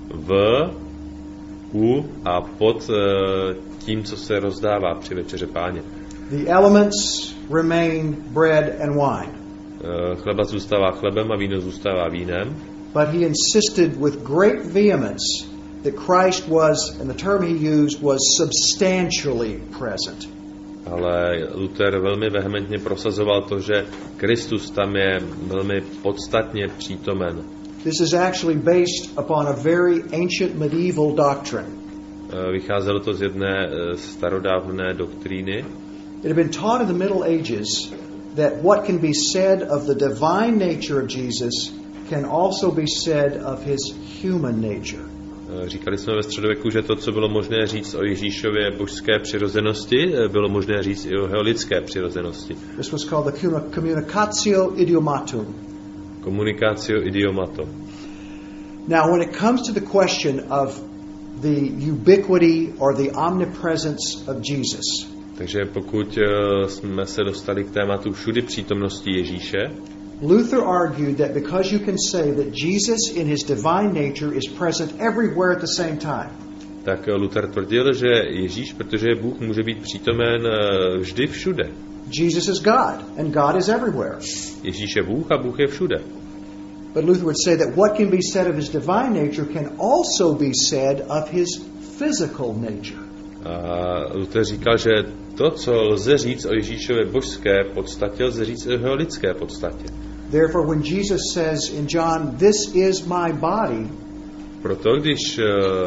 u a pod tím, co se rozdává při večeře Páně. The elements remain bread and wine. Chleba zůstává chlebem a víno zůstává vínem. But he insisted with great vehemence that Christ was, and the term he used was substantially present. Ale Luther velmi vehementně prosazoval to, že Kristus tam je velmi podstatně přítomen. This is actually based upon a very ancient medieval doctrine. Vycházelo to z jedné starodávné doktríny. It had been taught in the Middle Ages that what can be said of the divine nature of Jesus can also be said of his human nature. Říkali jsme ve středověku, že to, co bylo možné říct o Ježíšově božské přirozenosti, bylo možné říct i o jeho lidské přirozenosti. This was called the communicatio idiomatum. Communicatio idiomatum. Now, when it comes to the question of the ubiquity or the omnipresence of Jesus, takže pokud jsme se dostali k tématu všudy přítomnosti Ježíše, Luther argued that because you can say that Jesus in his divine nature is present everywhere at the same time. Tak Luther tvrdil, že Ježíš, protože je Bůh, může být přítomen vždy všude. Jesus is God and God is everywhere. Ježíš je Bůh a Bůh je všude. But Luther would say that what can be said of his divine nature can also be said of his physical nature. A Luther říkal, že to, co lze říct o Ježíšově božské podstatě, lze říct o jeho lidské podstatě. Therefore, when Jesus says in John, "This is my body," proto, když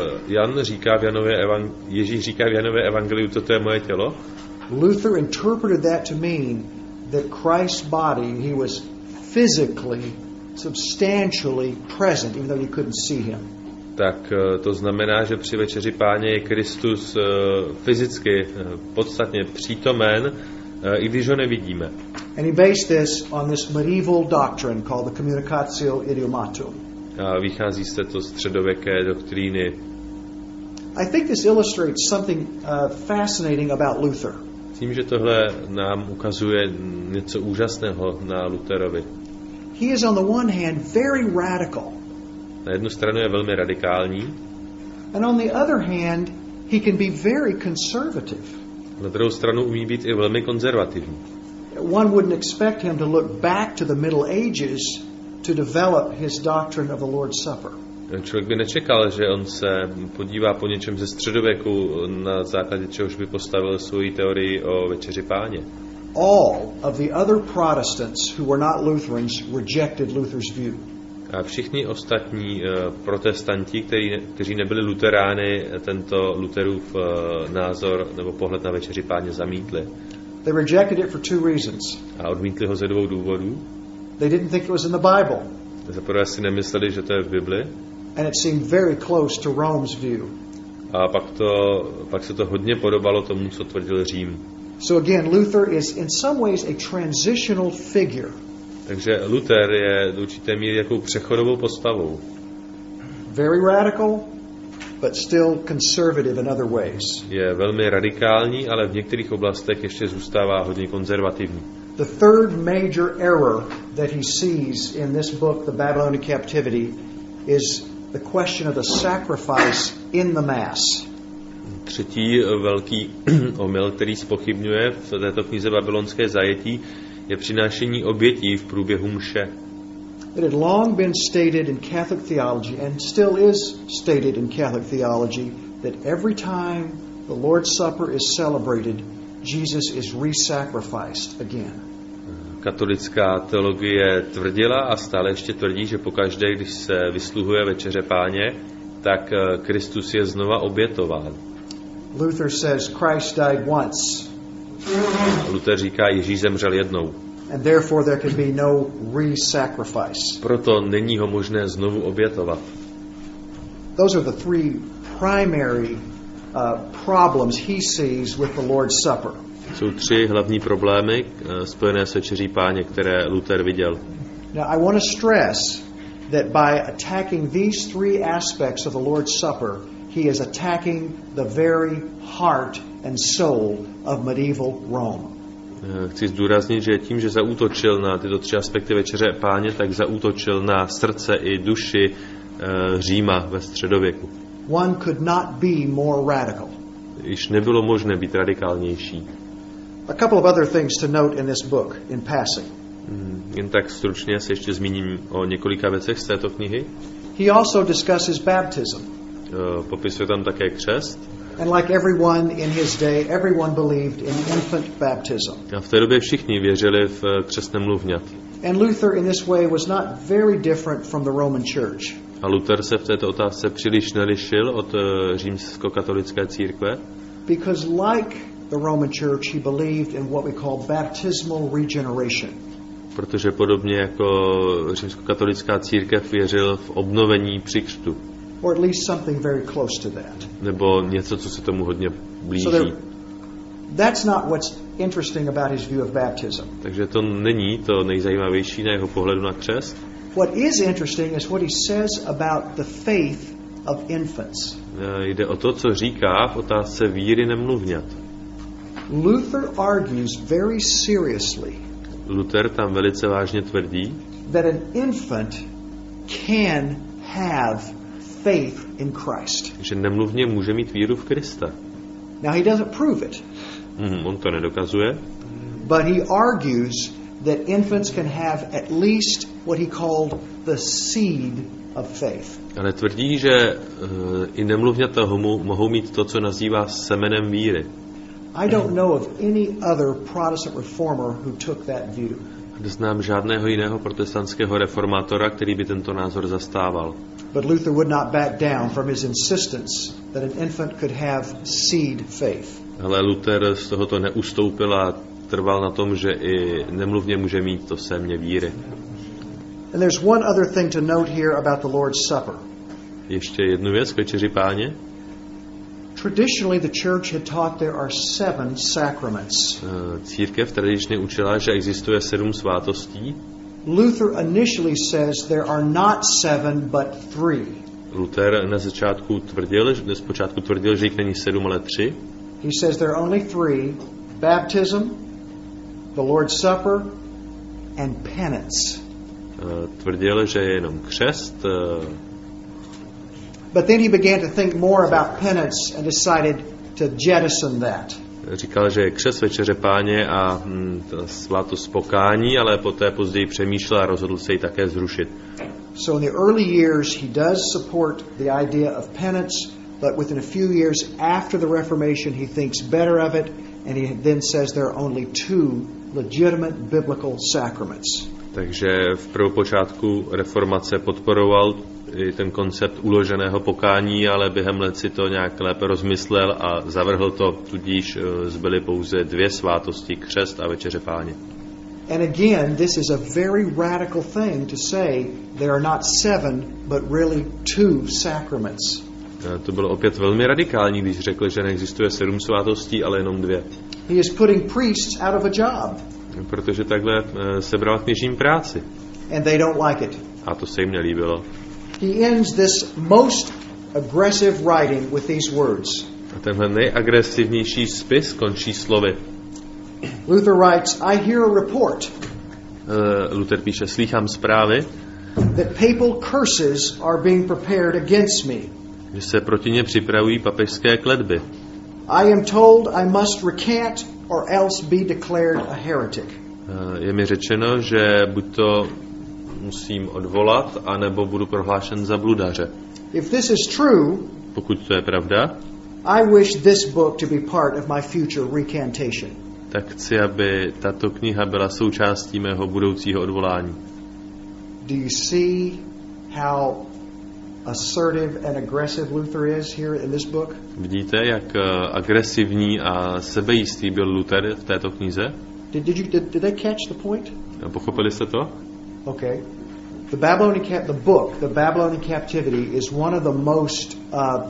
Ježíš říká v Janově evangeliu, toto je moje tělo, Luther interpreted that to mean that Christ's body, he was physically, substantially present, even though you couldn't see him. Tak to znamená, že při večeři Páně je Kristus fyzicky podstatně přítomen, i když ho nevidíme. And he based this on this medieval doctrine called the communicatio idiomatum. A vychází se to středověké doktríny. I think this illustrates something fascinating about Luther. Myslím, že tohle nám ukazuje něco úžasného na Lutherovi. He is on the one hand very radical. Na jednu stranu je velmi radikální. And on the other hand, he can be very conservative. Na druhou stranu umí být i velmi konzervativní. One wouldn't expect him to look back to the Middle Ages to develop his doctrine of the Lord's Supper. Člověk by nečekal, že on se podívá po něčem ze středověku, na základě čehož by postavil svoji teorii o večeři Páně. All of the other Protestants who were not Lutherans rejected Luther's view. A všichni ostatní protestanti, kteří nebyli luterány, tento Lutherův názor nebo pohled na Večeři Páně zamítli. They rejected it for two reasons. A odmítli ho ze dvou důvodů. They didn't think it was in the Bible. Za prvé si nemysleli, že to je v Bibli. And it seemed very close to Rome's view. A pak se to hodně podobalo tomu, co tvrdil Řím. So again, Luther is in some ways a transitional figure. Takže Luther je do určité míry jakou přechodovou postavou. Very radical, but still conservative in other ways. Je velmi radikální, ale v některých oblastech ještě zůstává hodně konzervativní. The third major error that he sees in this book, The Babylonian Captivity, is the question of the sacrifice in the Mass. Třetí velký omyl, který zpochybňuje v této knize Babylonské zajetí, je přinášení obětí v průběhu mše. It had long been stated in Catholic theology, and still is stated in Catholic theology, that every time the Lord's Supper is celebrated, Jesus is re-sacrificed again. Katolická teologie tvrdila a stále ještě tvrdí, že pokaždé, když se vysluhuje Večeře Páně, tak Kristus je znova obětován. Luther says Christ died once. Luther říká, Ježíš zemřel jednou. And therefore there can be no re-sacrifice. Proto není ho možné znovu obětovat. Those are the three primary problems he sees with the Lord's Supper. Jsou tři hlavní problémy spojené s Večeří Páně, které Luther viděl. Now I want to stress that by attacking these three aspects of the Lord's Supper, he is attacking the very heart and soul of medieval Rome. Chci zdůraznit, že tím, že zaútočil na tyto tři aspekty Večeře Páně, tak zaútočil na srdce i duši Říma ve středověku. One could not be more radical. Již nebylo možné být radikálnější. A couple of other things to note in this book in passing. Jen tak stručně se ještě zmíním o několika věcech z této knihy. He also discusses baptism. Popisuje tam také křest. And like everyone in his day, everyone believed in infant baptism. A v té době všichni věřili v křestné mluvňat. And Luther in this way was not very different from the Roman Church. A Luther se v této otázce příliš nelišil od římskokatolické církve. Because like the Roman Church, he believed in what we call baptismal regeneration. Protože podobně jako římskokatolická církev věřil v obnovení při křtu. Or at least something very close to that. Nebo něco, co se tomu hodně blíží. So that's not what's interesting about his view of baptism. Takže to není to nejzajímavější na jeho pohledu na křest. What is interesting is what he says about the faith of infants. Jde o to, co říká v otázce víry nemluvňat. Luther argues very seriously. Luther tam velice vážně tvrdí, that an infant can have faith in Christ. Že nemluvně může mít víru v Krista. Now he doesn't prove it. On to nedokazuje. But he argues that infants can have at least what he called the seed of faith. Ale tvrdí, že i nemluvňata mohou mít to, co nazývá semenem víry. I don't know of any other Protestant reformer who took that view. Neznám žádného jiného protestantského reformátora, který by tento názor zastával. But Luther would not back down from his insistence that an infant could have seed faith. Ale Luther z tohoto neustoupil a trval na tom, že i nemluvně může mít to sémě víry. And there's one other thing to note here about the Lord's Supper. Ještě jednu věc k Večeři Páně. Traditionally the church had taught there are 7 sacraments. Církev tradičně učila, že existuje 7 svátostí. Luther initially says there are not 7 but 3. Luther na začátku tvrdil, že jich není 7, ale 3. He says there are only 3: baptism, the Lord's Supper, and penance. Tvrdil, že je jenom křest. But then he began to think more about penance and decided to jettison that. Říkal, že je křest, Večeře Páně a svátost pokání, ale poté později přemýšlel a rozhodl se ji také zrušit. So in the early years he does support the idea of penance, but within a few years after the Reformation he thinks better of it, and he then says there are only 2 legitimate biblical sacraments. Takže v prvopočátku reformace podporoval i ten koncept uloženého pokání, ale během let si to nějak lépe rozmyslel a zavrhl to, tudíž zbyly pouze 2 svátosti, křest a večeře Páně. And again, this is a very radical thing to say there are not 7, but really 2 sacraments. To bylo opět velmi radikální, když řekl, že neexistuje 7 svátostí, ale jenom 2. He is putting priests out of a job. Protože takhle sebral kněžím práci. And they don't like it. A to se jim nelíbilo. He ends this most aggressive writing with these words. A tenhle nejagresivnější spis končí slovy. Luther writes, I hear a report. Luther píše, slýchám zprávy, that papal curses are being prepared against me. Že se proti ně připravují papežské kletby. I am told I must recant or else be declared a heretic. Je mi řečeno, že buď to musím odvolat, anebo budu prohlášen za bludaře. If this is true, pokud to je pravda, I wish this book to be part of my future recantation. Tak chci, aby tato kniha byla součástí mého budoucího odvolání. Do you see how assertive and aggressive Luther is here in this book? Vidíte, jak agresivní a sebejistý byl Luther v této knize? Did they catch the point? Pochopili jste to? Okay. The Babylonian captivity is one of the most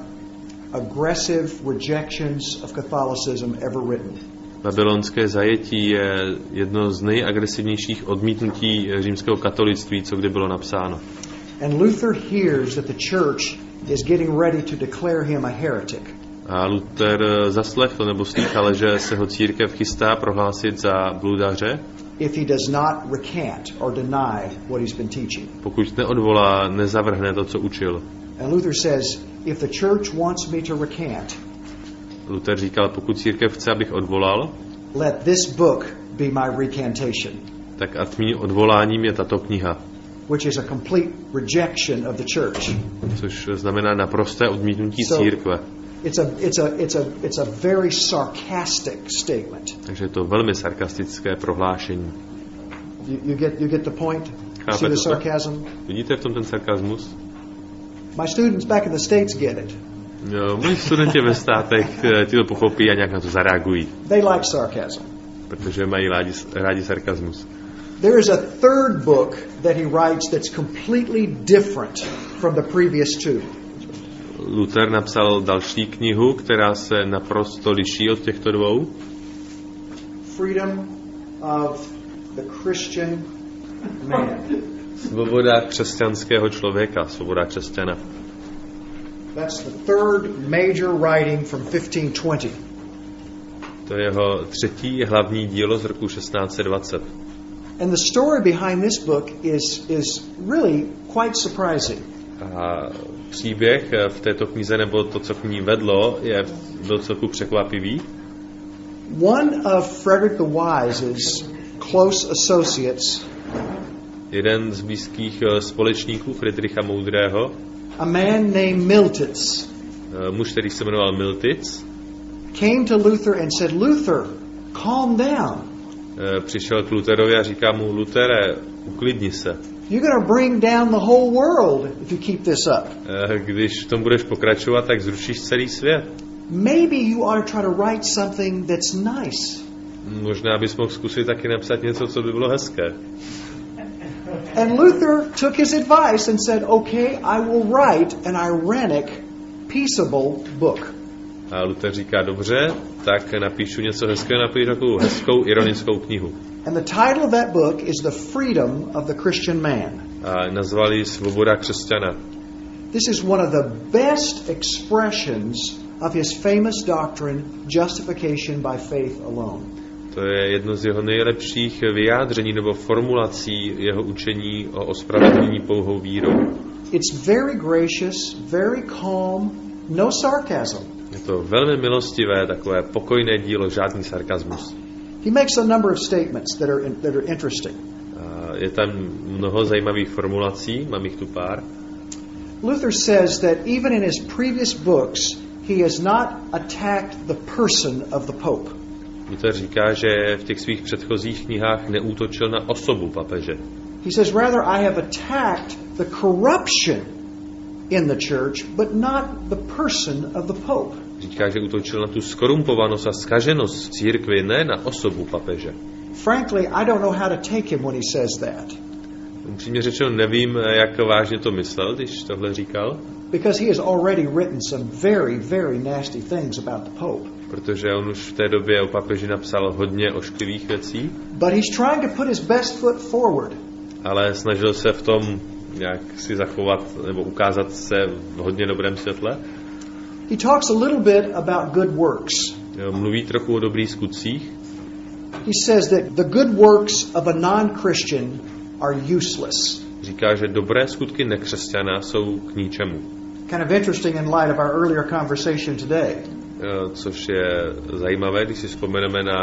aggressive rejections of Catholicism ever written. Babylonské zajetí je jedno z nejagresivnějších odmítnutí římského katolictví, co kdy bylo napsáno. And Luther hears that the church is getting ready to declare him a heretic. A Luther zaslechl nebo slychal, že se ho církev chystá prohlásit za bludaře, if he does not recant or deny what he's been teaching. Pokud neodvolá, nezavrhne to, co učil. And Luther says, if the church wants me to recant, Luther říkal, pokud církev chce, abych odvolal, let this book be my recantation. Tak a mým odvoláním je tato kniha. Which is a complete rejection of the church. Což znamená naprosté odmítnutí církve. It's a very sarcastic statement. Takže je to velmi sarkastické prohlášení. You get the point? See the sarcasm? Vidíte v tom ten sarkazmus? My students back in the States get it. No, moji studenti ve státech ti to pochopí a nějak na to zareagují. They like sarcasm. Protože mají rádi sarkazmus. There is a third book that he writes that's completely different from the previous 2. Luther napsal další knihu, která se naprosto liší od těchto 2. Freedom of the Christian man. Svoboda křesťanského člověka, svoboda křesťana. That's the third major writing from 1520. To je jeho 3. hlavní dílo z roku 1620. And the story behind this book is really quite surprising. A příběh v této knize, nebo to, co k ní vedlo, je docela překvapivý. One of Frederick the Wise's close associates, jeden z blízkých společníků Friedricha Moudrého, a man named Miltitz, muž, který se jmenoval Miltitz, came to Luther and said, Luther, calm down. Přišel k Lutherovi a říká mu, Lutere, uklidni se. You're going to bring down the whole world if you keep this up. Když v tom budeš pokračovat, tak zrušíš celý svět. Maybe you ought to try to write something that's nice. Možná bys mohl zkusit taky napsat něco, co by bylo hezké. And Luther took his advice and said, okay, I will write an ironic, peaceable book. A Luther říká, dobře, tak napíšu něco hezkého, napíšu takovou hezkou, ironickou knihu. And the title of that book is The Freedom of the Christian Man. A nazvali Svoboda křesťana. This is one of the best expressions of his famous doctrine, justification by faith alone. To je jedno z jeho nejlepších vyjádření nebo formulací jeho učení o ospravedlnění pouhou vírou. It's very gracious, very calm, no sarcasm. Je to velmi milostivé, takové pokojné dílo, žádný sarkazmus. He makes a number of statements that are interesting. Je tam mnoho zajímavých formulací, mám jich tu pár. Luther says that even in his previous books, he has not attacked the person of the Pope. Luther říká, že v těch svých předchozích knihách neútočil na osobu papeže. He says, rather, I have attacked the corruption in the church, but not the person of the Pope. Říká, že útočil na tu skorumpovanost a zkaženost v církvi, ne na osobu papeže. Frankly, I don't know how to take him when he says that. Upřímně řečeno, nevím, jak vážně to myslel, když tohle říkal. Because he has already written some very, very nasty things about the Pope. Protože on už v té době o papeži napsal hodně ošklivých věcí. But he's trying to put his best foot forward. Ale snažil se v tom nějak si zachovat nebo ukázat se v hodně dobrém světle. He talks a little bit about good works. Mluví trochu o dobrých skutcích. He says that the good works of a non-Christian are useless. Říká, že dobré skutky nekřesťana jsou k ničemu. Kind of interesting in light of our earlier conversation today. Což je zajímavé, když si vzpomeneme na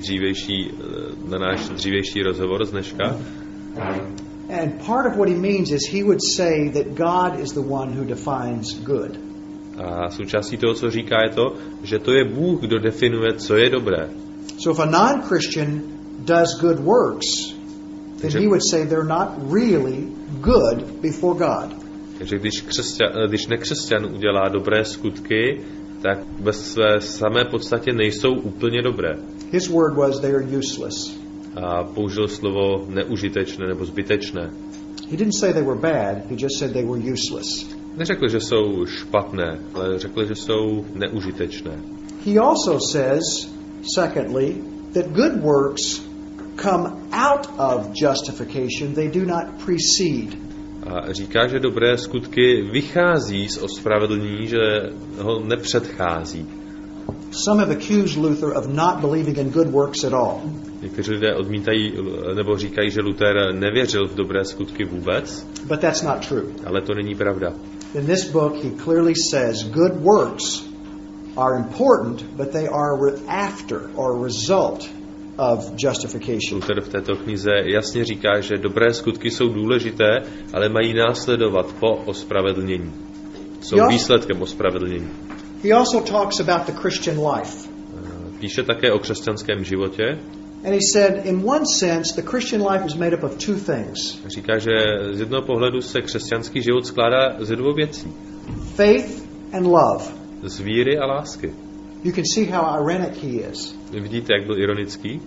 náš dřívější rozhovor z dneška. And part of what he means is he would say that God is the one who defines good. A součástí toho, co říká, je to, že to je Bůh, kdo definuje, co je dobré. So if a non-Christian does good works, then he would say they're not really good before God. Takže když nekřesťan udělá dobré skutky, tak ve své samé podstatě nejsou úplně dobré. His word was they are useless. A použil slovo neužitečné nebo zbytečné. He didn't say they were bad, he just said they were useless. Neřekl, že jsou špatné, ale řekl, že jsou neužitečné. He also says, secondly, that good works come out of justification, they do not precede. A říká, že dobré skutky vychází z ospravedlnění, že ho nepředchází. Some have accused Luther of not believing in good works at all. Někteří lidé odmítají nebo říkají, že Luther nevěřil v dobré skutky vůbec. But that's not true. Ale to není pravda. In this book he clearly says good works are important, but they are after or result of justification. Luther v této knize jasně říká, že dobré skutky jsou důležité, ale mají následovat po ospravedlnění. Jsou výsledkem ospravedlnění. He also talks about the Christian life. Píše také o křesťanském životě. And he said, in one sense, the Christian life is made up of two things. Říká, že z jednoho pohledu se křesťanský život skládá ze dvou věcí. Faith and love. Z víry a lásky. You can see how ironic he is. Vidíte, jak byl ironický?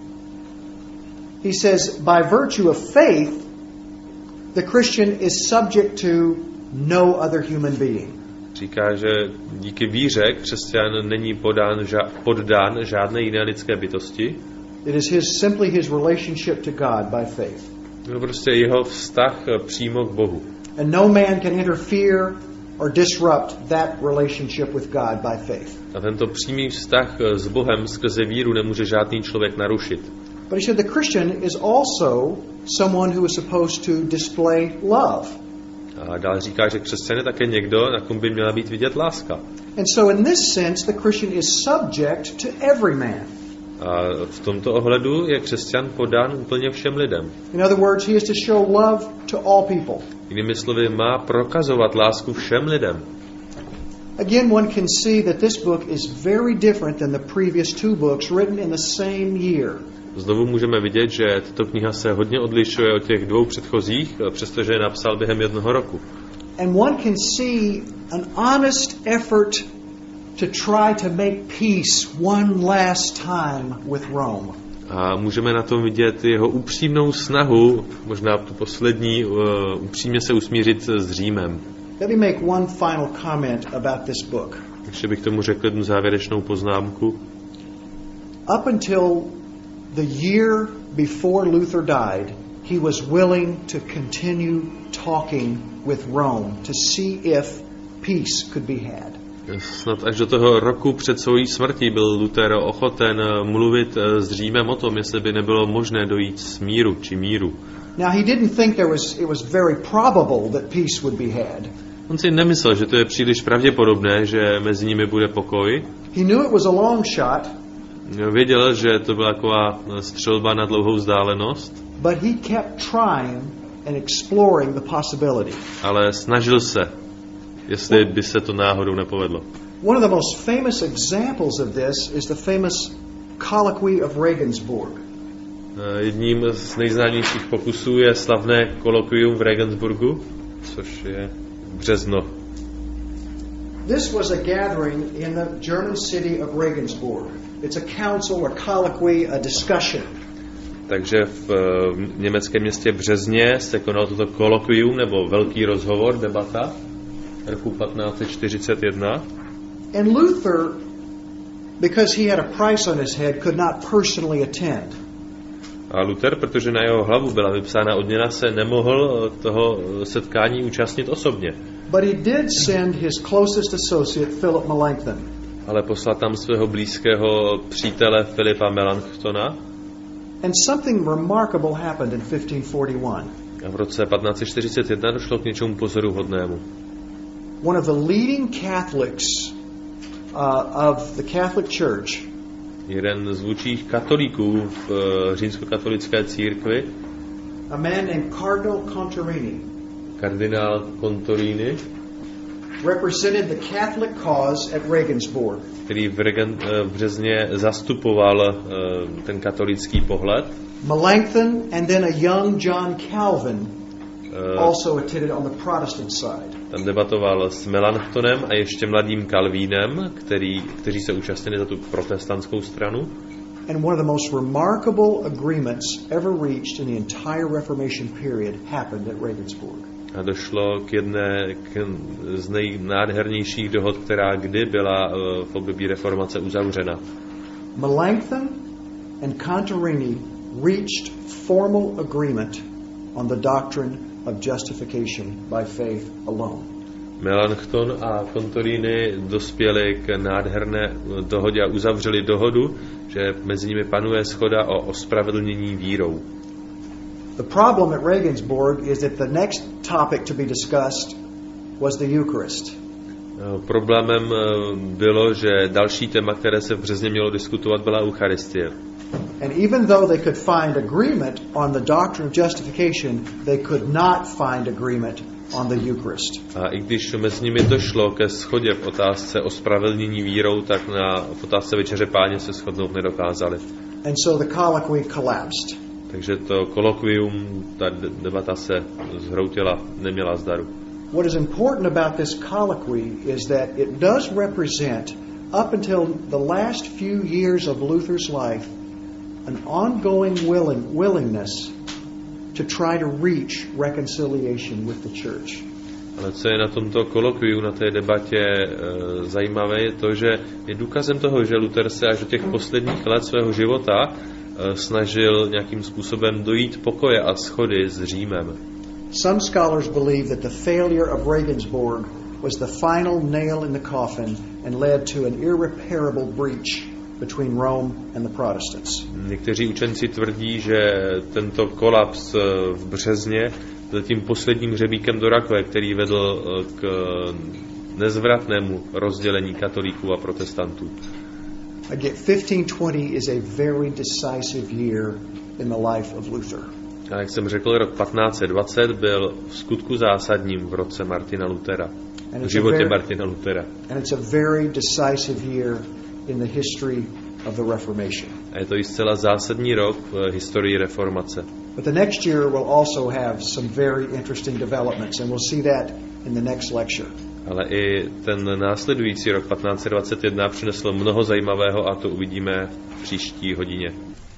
He says, by virtue of faith, the Christian is subject to no other human being. Říká, že díky víře křesťan není poddán žádné jiné lidské bytosti. It is simply his relationship to God by faith. To prostě jeho vztah přímo k Bohu. And no man can interfere or disrupt that relationship with God by faith. A tento přímý vztah s Bohem skrze víru nemůže žádný člověk narušit. But he said the Christian is also someone who is supposed to display love. A dál říká, že křesťan je také někdo, na kom by měla být vidět láska. And so in this sense the Christian is subject to every man. A v tomto ohledu je křesťan podán úplně všem lidem. In other words, he is to show love to all people. Jinými slovy, má prokazovat lásku všem lidem. Again, one can see that this book is very different than the previous two books written in the same year. Znovu můžeme vidět, že tato kniha se hodně odlišuje od těch dvou předchozích, přestože je napsal během jednoho roku. And one can see an honest effort to try to make peace one last time with Rome. A můžeme na tom vidět jeho upřímnou snahu, možná tu poslední, upřímně se usmířit s Římem. Let me make one final comment about this book. Ještě bych tomu řekl jednu závěrečnou poznámku. Up until the year before Luther died, he was willing to continue talking with Rome to see if peace could be had. Snad až do toho roku před svou smrtí byl Luther ochoten mluvit s Římem o tom, jestli by nebylo možné dojít smíru či míru. Now he didn't think it was very probable that peace would be had. On si nemyslel, že to je příliš pravděpodobné, že mezi nimi bude pokoj. He knew it was a long shot. Věděl, že to byla taková střelba na dlouhou vzdálenost. But he kept trying and exploring the possibility. Ale snažil se, jestli by se to náhodou nepovedlo. One of the most famous examples of this is the famous colloquy of Regensburg. Jedním z nejznámějších pokusů je slavné kolokvium v Regensburgu, což je březno. This was a gathering in the German city of Regensburg. It's a council, a colloquy, a discussion. Takže v německém městě Březně se konalo toto kolokvium, nebo velký rozhovor, debata, roku 1541. And Luther, because he had a price on his head, could not personally attend. A Luther, protože na jeho hlavu byla vypsána odměna, se nemohl toho setkání účastnit osobně. But he did send his closest associate, Philip Melanchthon. Ale poslal tam svého blízkého přítele Filipa Melanchtona. And something remarkable happened in 1541. A v roce 1541 došlo k něčemu pozoruhodnému. One of the leading Catholics of the Catholic Church, jeden z vůdčích katolíků v římskokatolické církvi, a man named Cardinal Contarini, kardinál Contarini, represented the Catholic cause at Regensburg. který v Březně zastupoval ten katolický pohled. Melanchthon and then a young John Calvin also attended on the Protestant side. Tam debatoval s Melanchtonem a ještě mladým Kalvínem, kteří se účastnili za tu protestantskou stranu. And one of the most remarkable agreements ever reached in the entire Reformation period happened at Regensburg. A došlo k jedné z nejnádhernějších dohod, která kdy byla v období reformace uzavřena. Melanchthon and Contarini reached formal agreement on the doctrine of justification by faith alone. Melanchthon a Contarini dospěli k nádherné dohodě a uzavřeli dohodu, že mezi nimi panuje shoda o ospravedlnění vírou. The problem at Regensburg is that the next topic to be discussed was the Eucharist. Problémem bylo, že další téma, které se v Březně mělo diskutovat, byla Eucharistie. And even though they could find agreement on the doctrine of justification, they could not find agreement on the Eucharist. A i když mezi nimi došlo ke shodě v otázce ospravedlnění vírou, tak v otázce Večeře Páně se shodnout nedokázali. And so the colloquy collapsed. Takže to kolokvium, ta debata se zhroutila, neměla zdaru. What is important about this colloquy is that it does represent, up until the last few years of Luther's life, an ongoing willingness to try to reach reconciliation with the church. Ale co je na tomto kolokviu, na té debatě zajímavé, je to, že je důkazem toho, že Luther se až do těch posledních let svého života snažil nějakým způsobem dojít pokoje a shody s Římem. Some scholars believe that the failure of Regensburg was the final nail in the coffin and led to an irreparable breach between Rome and the Protestants. Někteří učenci tvrdí, že tento kolaps v Březně byl tím posledním hřebíkem do rakve, který vedl k nezvratnému rozdělení katolíků a protestantů. Again, 1520 is a very decisive year in the life of Luther. A jak jsem řekl, rok 1520 byl v skutku zásadním v roce Martina Luthera. V životě Martina Luthera. And it's a very decisive year in the history of the Reformation. A je to i zcela zásadní rok v historii reformace. But the next year will also have some very interesting developments, and we'll see that in the next lecture. Ale i ten následující rok 1521 přinesl mnoho zajímavého a to uvidíme v příští hodině.